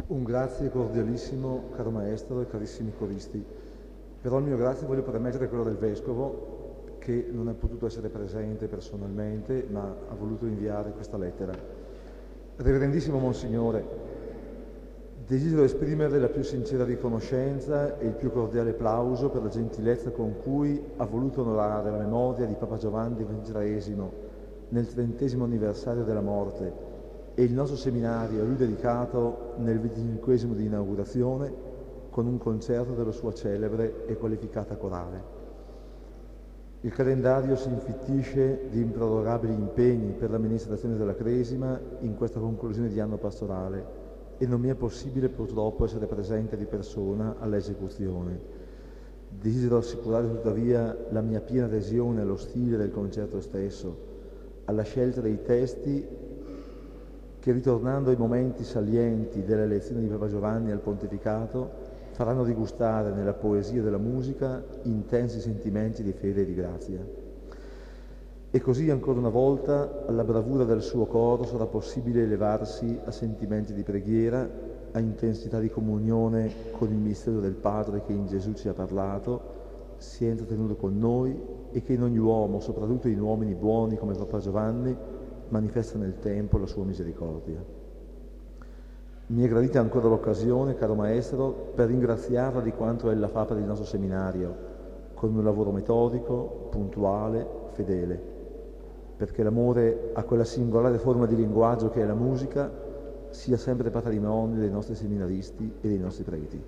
Un grazie cordialissimo, caro maestro e carissimi coristi. Però il mio grazie voglio premettere quello del Vescovo, che non è potuto essere presente personalmente, ma ha voluto inviare questa lettera. Reverendissimo Monsignore, desidero esprimere la più sincera riconoscenza e il più cordiale plauso per la gentilezza con cui ha voluto onorare la memoria di Papa Giovanni XXIII nel 30° anniversario della morte e il nostro seminario a lui dedicato nel 25° di inaugurazione con un concerto della sua celebre e qualificata corale. Il calendario si infittisce di improrogabili impegni per l'amministrazione della Cresima in questa conclusione di anno pastorale e non mi è possibile purtroppo essere presente di persona all'esecuzione. Desidero assicurare tuttavia la mia piena adesione allo stile del concerto stesso, alla scelta dei testi che, ritornando ai momenti salienti della elezione di Papa Giovanni al pontificato, faranno rigustare nella poesia della musica intensi sentimenti di fede e di grazia. E così ancora una volta alla bravura del suo coro sarà possibile elevarsi a sentimenti di preghiera, a intensità di comunione con il mistero del Padre che in Gesù ci ha parlato, si è intrattenuto con noi e che in ogni uomo, soprattutto in uomini buoni come Papa Giovanni, manifesta nel tempo la sua misericordia. Mi è gradita ancora l'occasione, caro Maestro, per ringraziarla di quanto ella fa per il nostro seminario, con un lavoro metodico, puntuale, fedele, perché l'amore a quella singolare forma di linguaggio che è la musica sia sempre patrimonio dei nostri seminaristi e dei nostri preti.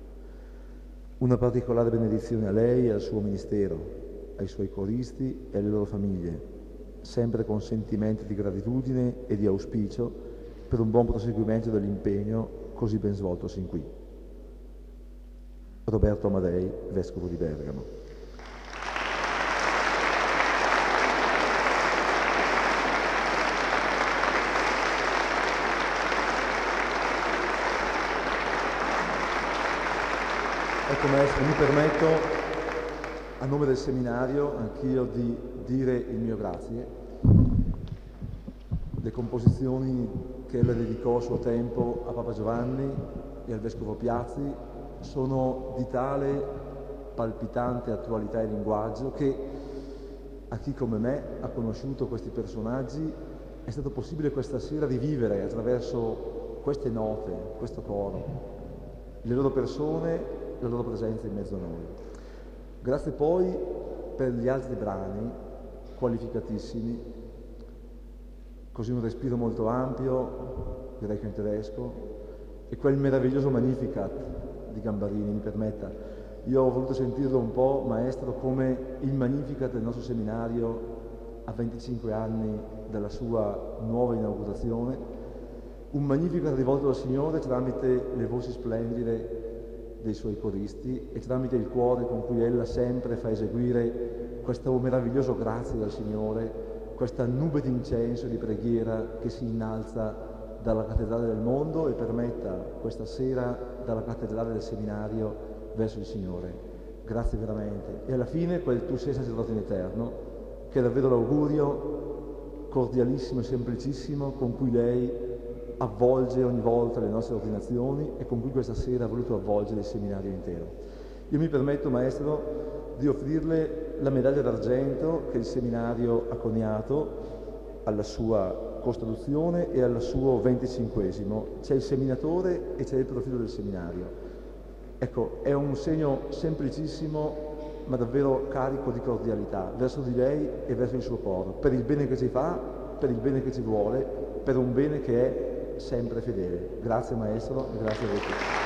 Una particolare benedizione a lei e al suo ministero, ai suoi coristi e alle loro famiglie, sempre con sentimenti di gratitudine e di auspicio per un buon proseguimento dell'impegno così ben svolto sin qui. Roberto Amadei, Vescovo di Bergamo. Ecco Maestro, mi permetto a nome del seminario anch'io di dire il mio grazie. Le composizioni che ella dedicò a suo tempo a Papa Giovanni e al Vescovo Piazzi sono di tale palpitante attualità e linguaggio che a chi come me ha conosciuto questi personaggi è stato possibile questa sera rivivere attraverso queste note, questo coro, le loro persone, la loro presenza in mezzo a noi. Grazie poi per gli altri brani qualificatissimi, così un respiro molto ampio, direi che in tedesco, e quel meraviglioso Magnificat di Gambarini, mi permetta. Io ho voluto sentirlo un po', Maestro, come il Magnificat del nostro seminario a 25 anni dalla sua nuova inaugurazione, un Magnificat rivolto al Signore tramite le voci splendide dei suoi coristi e tramite il cuore con cui ella sempre fa eseguire questo meraviglioso grazie dal Signore, questa nube di incenso e di preghiera che si innalza dalla cattedrale del mondo e permetta questa sera dalla cattedrale del seminario verso il Signore. Grazie veramente. E alla fine quel tu sei sacerdote in eterno, che è davvero l'augurio cordialissimo e semplicissimo con cui lei avvolge ogni volta le nostre ordinazioni e con cui questa sera ha voluto avvolgere il seminario intero. Io mi permetto, Maestro, di offrirle la medaglia d'argento che il seminario ha coniato alla sua costituzione e al suo 25°. C'è il seminatore e c'è il profilo del seminario. Ecco, è un segno semplicissimo ma davvero carico di cordialità verso di lei e verso il suo coro, per il bene che ci fa, per il bene che ci vuole, per un bene che è sempre fedele. Grazie Maestro e grazie a voi tutti.